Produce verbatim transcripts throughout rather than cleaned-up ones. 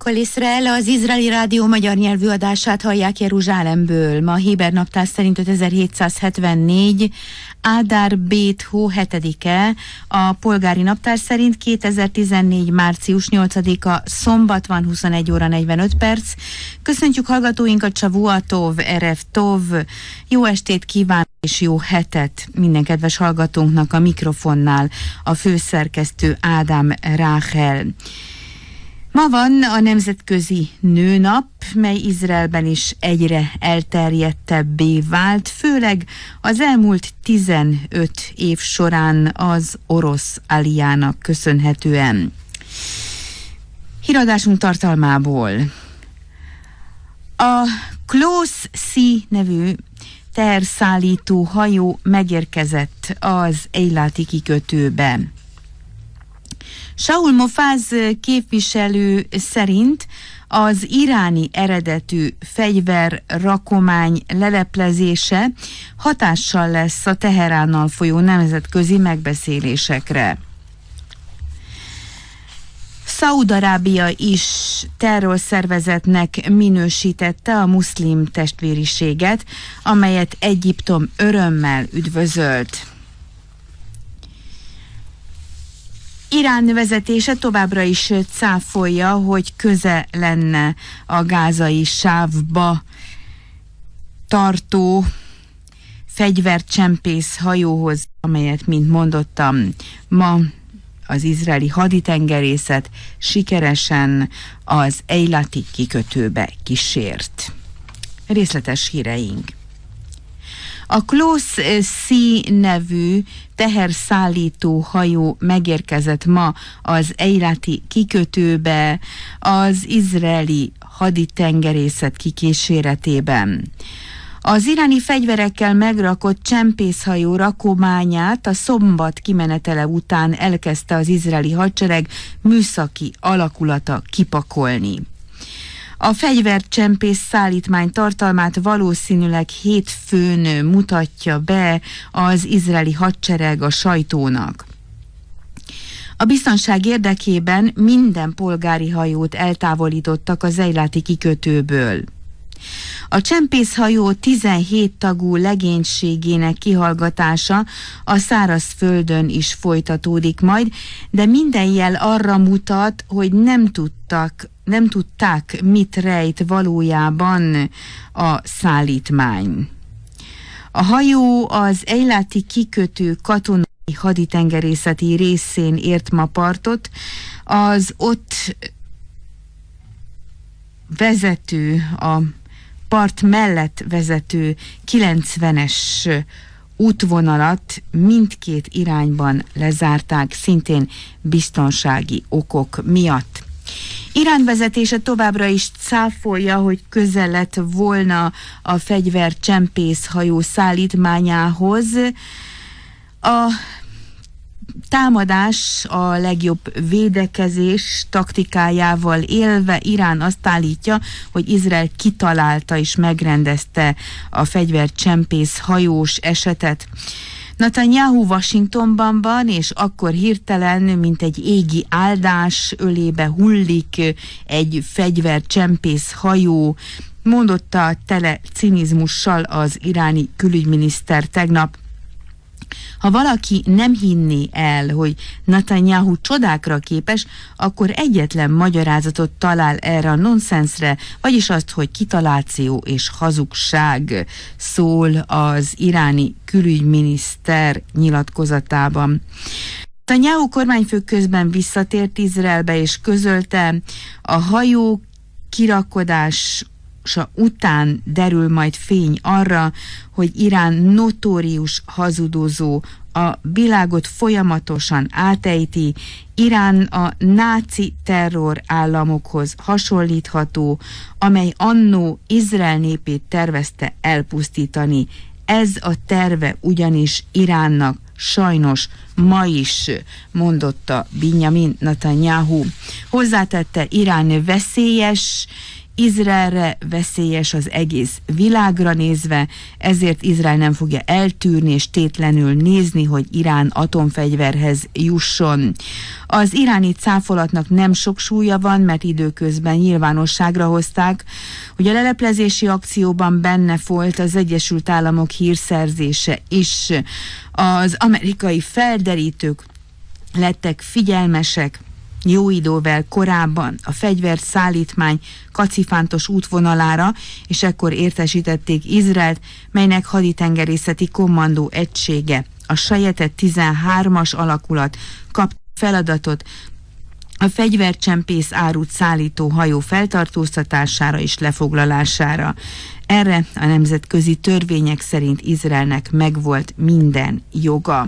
Kol Iszrael, az izraeli rádió magyar nyelvű adását hallják Jeruzsálemből. Ma a héber naptár szerint ötezer-hétszázhetvennégy, Ádár Bét hó hetedike, a polgári naptár szerint kétezer-tizennégy. március nyolcadika, szombat van, huszonegy óra negyvenöt perc. Köszöntjük hallgatóinkat, Savua Tov, Erev Tov, jó estét kívánok és jó hetet minden kedves hallgatónknak. A mikrofonnál a főszerkesztő Ádám Ráhel. Ma van a Nemzetközi Nőnap, mely Izraelben is egyre elterjedtebbé vált, főleg az elmúlt tizenöt év során az orosz aliának köszönhetően. Híradásunk tartalmából: a Close Sea nevű teherszállító hajó megérkezett az Eiláti kikötőbe. Saul Mofaz képviselő szerint az iráni eredetű fegyverrakomány leleplezése hatással lesz a Teheránnal folyó nemzetközi megbeszélésekre. Szaúd-Arábia is terrorszervezetnek minősítette a muszlim testvériséget, amelyet Egyiptom örömmel üdvözölt. Irán vezetése továbbra is cáfolja, hogy köze lenne a gázai sávba tartó fegyvercsempész hajóhoz, amelyet, mint mondottam, ma az izraeli haditengerészet sikeresen az Eilati kikötőbe kísért. Részletes híreink. A Close Sea nevű teherszállító hajó megérkezett ma az Eilati kikötőbe az izraeli haditengerészet kikíséretében. Az iráni fegyverekkel megrakott csempészhajó rakományát a szombat kimenetele után elkezdte az izraeli hadsereg műszaki alakulata kipakolni. A fegyvercsempész szállítmány tartalmát valószínűleg hétfőn mutatja be az izraeli hadsereg a sajtónak. A biztonság érdekében minden polgári hajót eltávolítottak az Eiláti kikötőből. A csempészhajó tizenhét tagú legénységének kihallgatása a szárazföldön is folytatódik majd, de minden jel arra mutat, hogy nem tudtak, nem tudták, mit rejt valójában a szállítmány. A hajó az Eiláti kikötő katonai haditengerészeti részén ért ma partot, az ott vezető, a part mellett vezető kilencvenes útvonalat mindkét irányban lezárták, szintén biztonsági okok miatt. Irán vezetése továbbra is cáfolja, hogy közel lett volna a fegyvercsempész hajó szállítmányához. A támadás a legjobb védekezés taktikájával élve Irán azt állítja, hogy Izrael kitalálta és megrendezte a fegyvercsempész hajós esetet. Netanyahu Washingtonban van, és akkor hirtelen, mint egy égi áldás, ölébe hullik egy fegyvercsempész hajó, mondotta tele cinizmussal az iráni külügyminiszter tegnap. Ha valaki nem hinné el, hogy Netanyahu csodákra képes, akkor egyetlen magyarázatot talál erre a nonszenszre, vagyis azt, hogy kitaláció és hazugság, szól az iráni külügyminiszter nyilatkozatában. Netanyahu kormányfő közben visszatért Izraelbe és közölte, a hajó kirakodása után derül majd fény arra, hogy Irán notórius hazudozó, a világot folyamatosan átejti, Irán a náci terror államokhoz hasonlítható, amely annó Izrael népét tervezte elpusztítani. Ez a terve ugyanis Iránnak sajnos ma is, mondotta Binyamin Netanyahu. Hozzátette, Irán veszélyes Izraelre veszélyes az egész világra nézve, ezért Izrael nem fogja eltűrni és tétlenül nézni, hogy Irán atomfegyverhez jusson. Az iráni cáfolatnak nem sok súlya van, mert időközben nyilvánosságra hozták, hogy a leleplezési akcióban benne volt az Egyesült Államok hírszerzése is. Az amerikai felderítők lettek figyelmesek jó idővel korábban a fegyverszállítmány kacifántos útvonalára, és ekkor értesítették Izraelt, melynek haditengerészeti kommandó egysége, a Sajetet tizenhármas alakulat kap feladatot a fegyvercsempész árut szállító hajó feltartóztatására és lefoglalására. Erre a nemzetközi törvények szerint Izraelnek megvolt minden joga.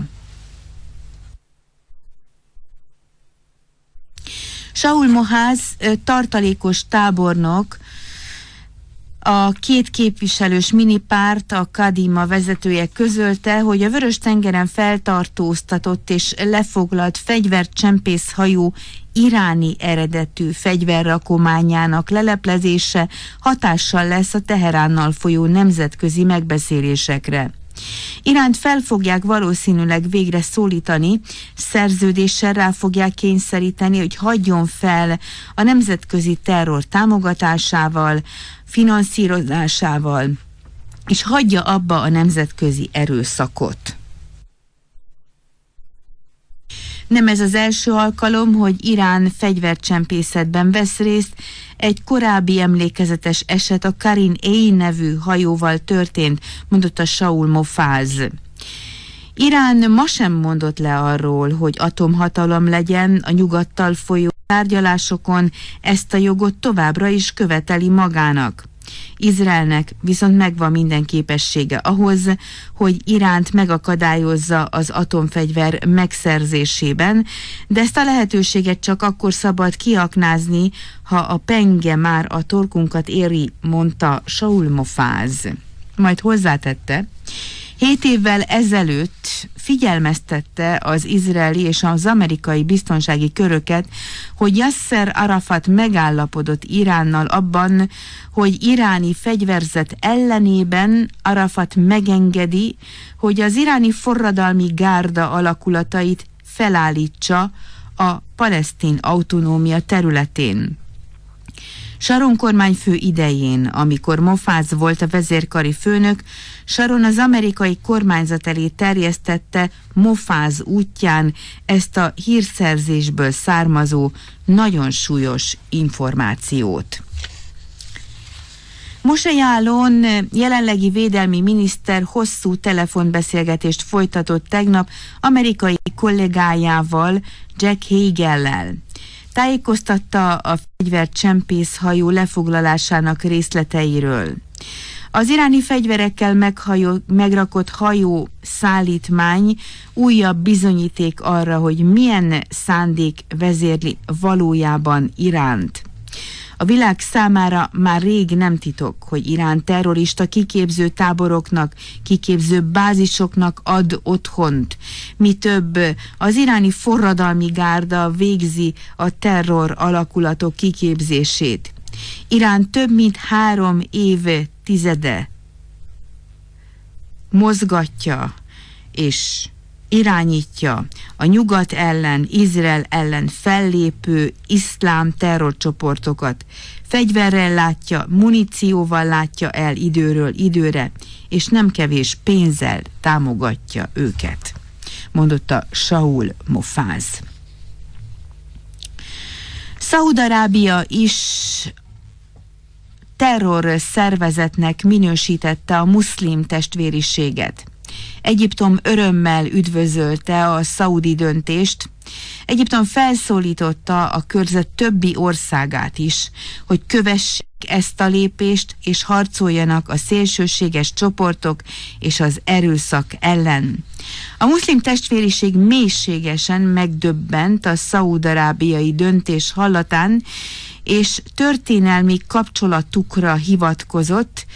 Shaul Mohász tartalékos tábornok, a két képviselős minipárt, a Kadima vezetője közölte, hogy a Vörös-tengeren feltartóztatott és lefoglalt fegyvercsempész hajó iráni eredetű fegyverrakományának leleplezése hatással lesz a Teheránnal folyó nemzetközi megbeszélésekre. Iránt fel fogják valószínűleg végre szólítani, szerződéssel rá fogják kényszeríteni, hogy hagyjon fel a nemzetközi terror támogatásával, finanszírozásával, és hagyja abba a nemzetközi erőszakot. Nem ez az első alkalom, hogy Irán fegyvercsempészetben vesz részt. Egy korábbi emlékezetes eset a Karin A nevű hajóval történt, mondotta Shaul Mohász. Irán ma sem mondott le arról, hogy atomhatalom legyen, a nyugattal folyó tárgyalásokon ezt a jogot továbbra is követeli magának. Izraelnek viszont megvan minden képessége ahhoz, hogy Iránt megakadályozza az atomfegyver megszerzésében, de ezt a lehetőséget csak akkor szabad kiaknázni, ha a penge már a torkunkat éri, mondta Shaul Mohász. Majd hozzátette, hét évvel ezelőtt figyelmeztette az izraeli és az amerikai biztonsági köröket, hogy Yasser Arafat megállapodott Iránnal abban, hogy iráni fegyverzet ellenében Arafat megengedi, hogy az iráni forradalmi gárda alakulatait felállítsa a palesztin autonómia területén. Sharon kormányfő idején, amikor Mohász volt a vezérkari főnök, Sharon az amerikai kormányzat elé terjesztette Mohász útján ezt a hírszerzésből származó nagyon súlyos információt. Moshe Yaalon jelenlegi védelmi miniszter hosszú telefonbeszélgetést folytatott tegnap amerikai kollégájával, Jack Hagellel. Tájékoztatta a fegyvercsempész hajó lefoglalásának részleteiről. Az iráni fegyverekkel meghajó, megrakott hajó szállítmány újabb bizonyíték arra, hogy milyen szándék vezérli valójában Iránt. A világ számára már rég nem titok, hogy Irán terrorista kiképző táboroknak, kiképző bázisoknak ad otthont. Mi több, az iráni forradalmi gárda végzi a terror alakulatok kiképzését. Irán több mint három évtizede mozgatja és irányítja a nyugat ellen, Izrael ellen fellépő iszlám terrorcsoportokat. Fegyverrel látja, munícióval látja el időről időre, és nem kevés pénzzel támogatja őket, mondotta Shaul Mohász. Szaúd-Arábia is terror szervezetnek minősítette a muszlim testvériséget. Egyiptom örömmel üdvözölte a szaudi döntést. Egyiptom felszólította a körzet többi országát is, hogy kövessék ezt a lépést, és harcoljanak a szélsőséges csoportok és az erőszak ellen. A muszlim testvériség mélységesen megdöbbent a szaúd-arábiai döntés hallatán, és történelmi kapcsolatukra hivatkozott,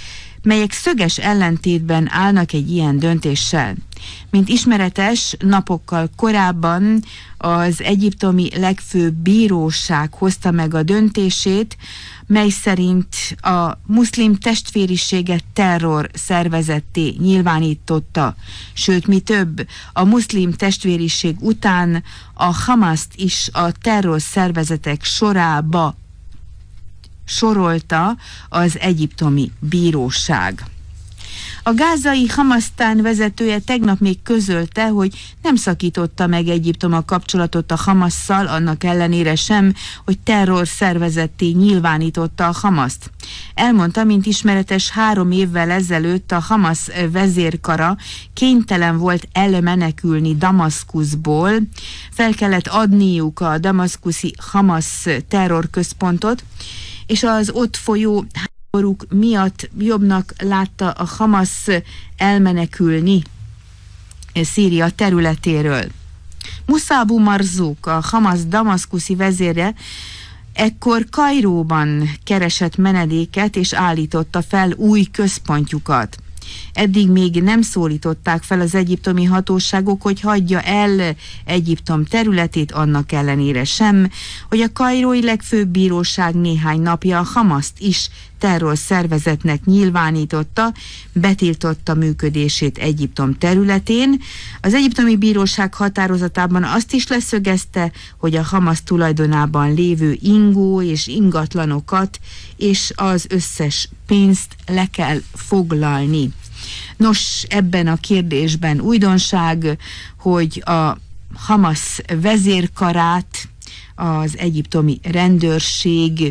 melyek szöges ellentétben állnak egy ilyen döntéssel. Mint ismeretes, napokkal korábban az egyiptomi legfőbb bíróság hozta meg a döntését, mely szerint a muszlim testvériséget terror szervezetté nyilvánította. Sőt, mi több, a muszlim testvériség után a Hamaszt is a terror szervezetek sorába sorolta az egyiptomi bíróság. A gázai Hamasztán vezetője tegnap még közölte, hogy nem szakította meg Egyiptom a kapcsolatot a Hamasszal, annak ellenére sem, hogy terror szervezetté nyilvánította a Hamaszt. Elmondta, mint ismeretes, három évvel ezelőtt a Hamasz vezérkara kénytelen volt elmenekülni Damaszkuszból, fel kellett adniuk a damaszkuszi Hamasz terrorközpontot, és az ott folyó háborúk miatt jobbnak látta a Hamasz elmenekülni Szíria területéről. Musa Abu Marzouk, a Hamasz damaszkuszi vezére, ekkor Kairóban keresett menedéket és állította fel új központjukat. Eddig még nem szólították fel az egyiptomi hatóságok, hogy hagyja el Egyiptom területét, annak ellenére sem, hogy a kairói legfőbb bíróság néhány napja a Hamaszt is terrorszervezetnek nyilvánította, betiltotta működését Egyiptom területén. Az egyiptomi bíróság határozatában azt is leszögezte, hogy a Hamasz tulajdonában lévő ingó és ingatlanokat és az összes pénzt le kell foglalni. Nos, ebben a kérdésben újdonság, hogy a Hamasz vezérkarát az egyiptomi rendőrség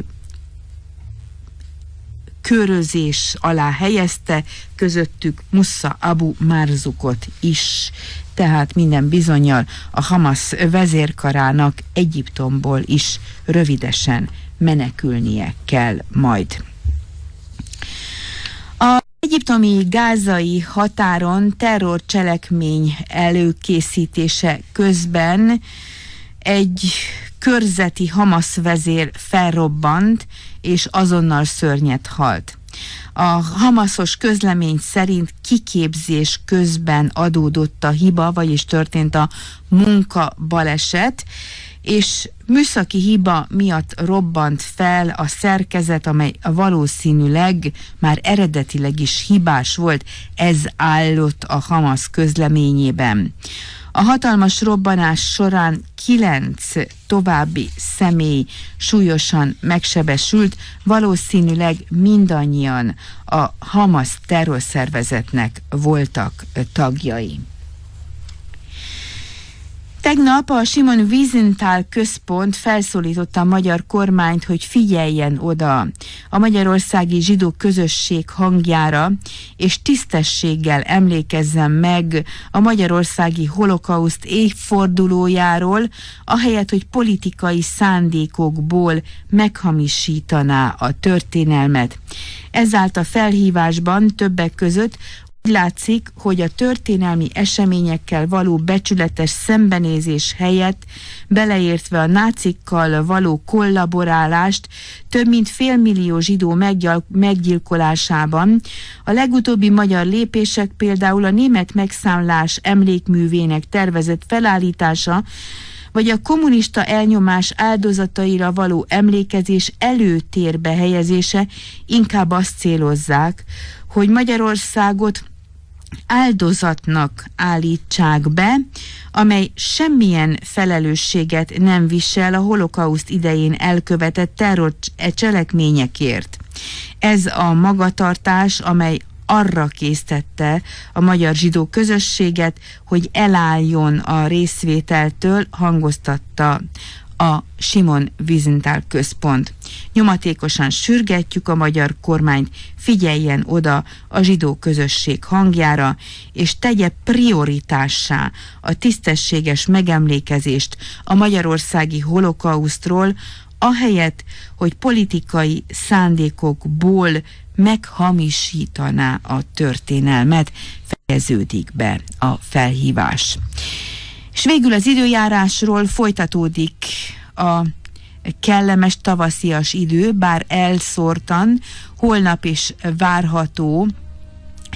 körözés alá helyezte, közöttük Musa Abu Marzoukot is. Tehát minden bizonnyal a Hamasz vezérkarának Egyiptomból is rövidesen menekülnie kell majd. A egyiptomi gázai határon terrorcselekmény előkészítése közben egy körzeti Hamasz vezér felrobbant, és azonnal szörnyet halt. A hamaszos közlemény szerint kiképzés közben adódott a hiba, vagyis történt a munkabaleset, és műszaki hiba miatt robbant fel a szerkezet, amely valószínűleg már eredetileg is hibás volt, ez állott a Hamasz közleményében. A hatalmas robbanás során kilenc további személy súlyosan megsebesült, valószínűleg mindannyian a Hamasz terrorszervezetnek voltak tagjai. Tegnap a Simon Wiesenthal központ felszólította a magyar kormányt, hogy figyeljen oda a magyarországi zsidó közösség hangjára, és tisztességgel emlékezzen meg a magyarországi holokauszt évfordulójáról, ahelyett, hogy politikai szándékokból meghamisítaná a történelmet. Ezáltal felhívásban többek között látszik, hogy a történelmi eseményekkel való becsületes szembenézés helyett, beleértve a nácikkal való kollaborálást, több mint félmillió zsidó meggyilkolásában, a legutóbbi magyar lépések, például a német megszámlás emlékművének tervezett felállítása, vagy a kommunista elnyomás áldozataira való emlékezés előtérbe helyezése inkább azt célozzák, hogy Magyarországot áldozatnak állítsák be, amely semmilyen felelősséget nem visel a holokauszt idején elkövetett terrorcselekményekért. Ez a magatartás, amely arra késztette a magyar zsidó közösséget, hogy elálljon a részvételtől, hangoztatta a Simon Wiesenthal központ. Nyomatékosan sürgetjük a magyar kormányt, figyeljen oda a zsidó közösség hangjára, és tegye prioritássá a tisztességes megemlékezést a magyarországi holokausztról, ahelyett, hogy politikai szándékokból meghamisítaná a történelmet, fejeződik be a felhívás. És végül az időjárásról folytatódik a kellemes tavaszias idő, bár elszórtan, holnap is várható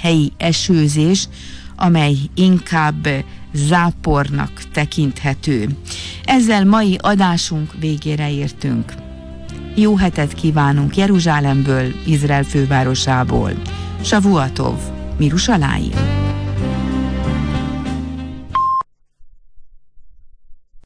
helyi esőzés, amely inkább zápornak tekinthető. Ezzel mai adásunk végére értünk. Jó hetet kívánunk Jeruzsálemből, Izrael fővárosából. Savuatov, Mirusalái.